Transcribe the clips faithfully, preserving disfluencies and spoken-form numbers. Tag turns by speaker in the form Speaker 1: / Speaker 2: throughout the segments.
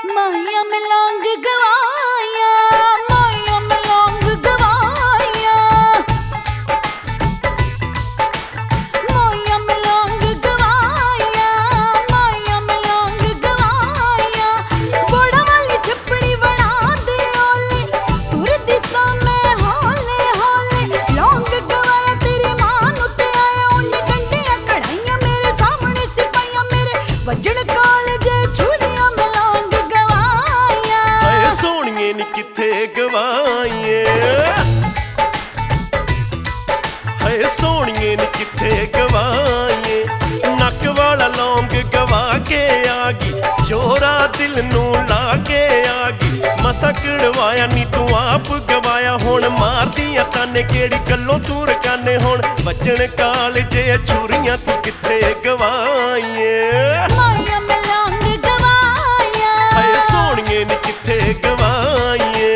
Speaker 1: माया में लौंग गवाया, माया में लौंग गवाया, माया में लौंग गवाया, माया में लौंग गवाया। बड़ा वाली छपड़ी बना दे ओले, तुर दिशा में हौले हौले। लौंग गवाया तेरी मां नू ते आया, उन्हें डंडियां कढ़ाइयां मेरे सामने सिपाहियां मेरे वजन कालजे छुरियां में लौंग गवाया।
Speaker 2: हाय सोहणिए नी किथे गवाईए, हाय सोहणिए नी किथे गवाईए। नक वाला लौंग गवा के आ गई, चोरा दिल नू ला के आ गई। मसा कड़वाया नी तू आप गवाया, हुण मारदियां ताने केड़ी गल्लों तू रकाने। हुण वजन कालजे छुरियां तू किथे गवाईए।
Speaker 1: माया में लौंग गवाया,
Speaker 2: हाय सोहणिए नी किथे गवाईए।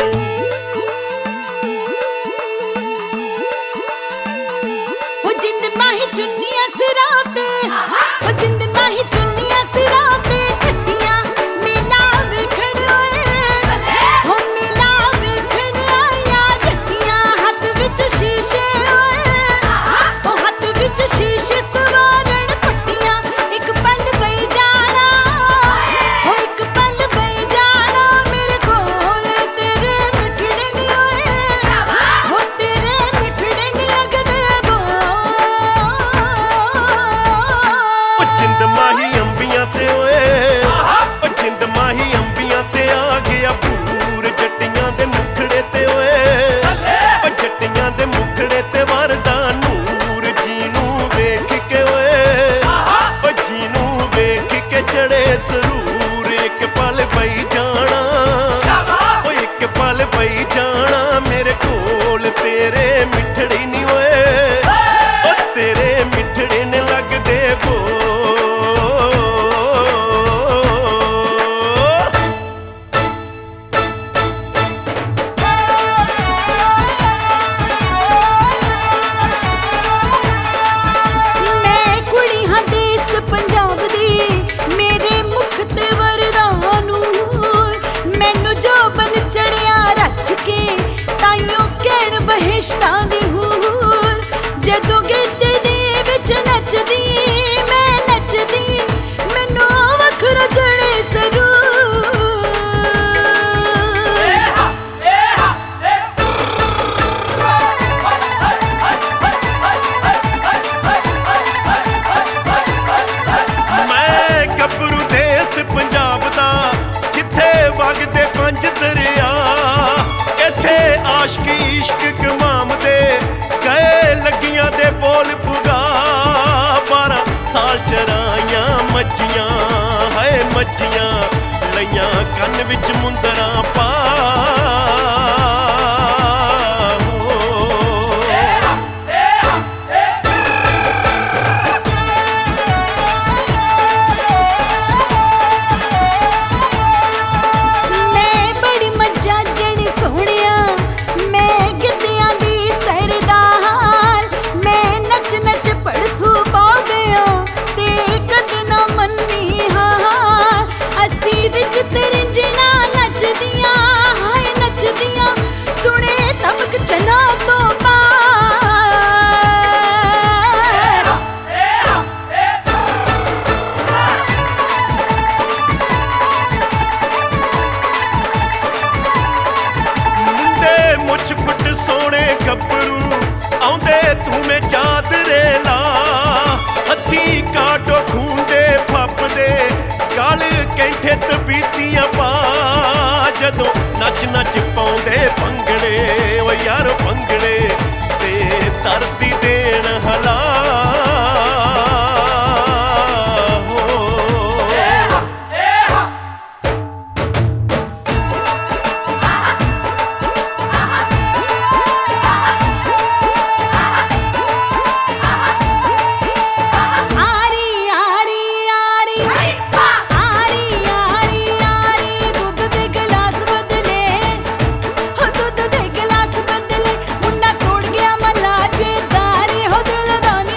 Speaker 1: ओ जिंद माही चुन्नियां सिरां ते, ओ जिंद माही चुन्नियां सिरां ते। खट्टियां मेला वेखण ओए, ओ मेला वेखण आया। जट्टियां हत्थ विच शीशे ओए, ओ हत्थ विच शीशे सवारण। पट्टियां इक पल पई जाना, ओ इक पल पई जाना। मेरे कोल तेरे मिठड़े नी ओए, ओ तेरे मिठड़े नी लगदे बोल।
Speaker 2: ओ जिंद माही अंबियां ते ओए, ओ जिंद माही अंबियां ते आ गया पूर। जट्टियां दे मुखड़े ते ओए, ओ जट्टियां दे मुखड़े ते वरदा नूर। जीनू वेख के ओए, ओ जीनू वेख के चढ़े सरूर। एक पल पई जाना, ओ एक पल पई जाना। मेरे कोल तेरे मिठड़ी नी ओए, ओ तेरे मिठड़े ने लगदे बोल।
Speaker 1: मैं कुड़ी हां देस पंजाब दी, मेरे मुख ते वरदा नूर। मैनू जो बन चढ़िया रच के, ताइयों कहण बहिश्तां दी हूर। जदों गिद्दे दे विच नचदी, मैं नचदी, मैनू वखरा चढ़े सरूर।
Speaker 2: मैं गभरू देस पंजाब दा, जिथे वगदे पंज दरिया। इत्थे आशकी इश्क कमाम दे, गए लगियां दे बोल पुगा। बारह साल चराइयां मच्छियां, हाय मच्छियां लइयां कन्न विच मुंदरां पा।
Speaker 1: मैं बड़ी मज्जा जणी सोहणिया, मैं गिद्धियां दी सरदार। मैं नच नच पड़थू पा गया, ते कद ना मन्नी हार। अस्सी विच तरिंजना नचदियां, हाय नचदियां, सुने तबक चना तो पार।
Speaker 2: मुंडे मुछ फुट सोने गभरू, आउंदे तू में चादरे ला। हत्थी काटो खूंदे फपदे, गल कैंठे तबीतियां पा। जदों नच नच पाउंदे भंगड़े, ओ यार भंगड़े ते धरती देन हला।
Speaker 1: आरी आरी आरी आरी आरी आरी। दूध दे गिलास बदले, हो दूध दे गिलास बदले। मुन्ना तोड़ गया मला जे दारी, हो दिल दानी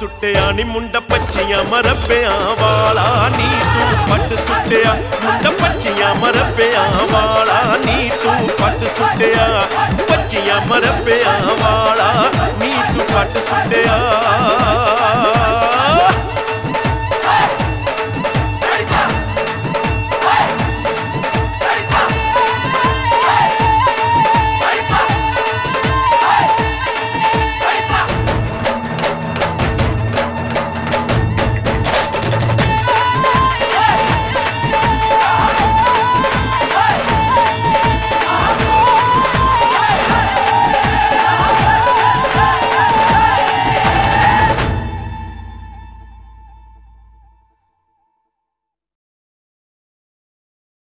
Speaker 2: ਸੁੱਟਿਆ ਨੀ ਮੁੰਡਾ ਪੱਚੀਆਂ ਮਰੱਬਿਆਂ ਵਾਲਾ ਨੀ ਤੂੰ ਪੱਟ ਸੁੱਟਿਆ ਮੁੰਡਾ ਪੱਚੀਆਂ ਮਰੱਬਿਆਂ ਵਾਲਾ ਨੀ ਤੂੰ ਪੱਟ ਸੁੱਟਿਆ ਪੱਚੀਆਂ ਮਰੱਬਿਆਂ ਵਾਲਾ ਨੀ ਤੂੰ ਪੱਟ ਸੁੱਟਿਆ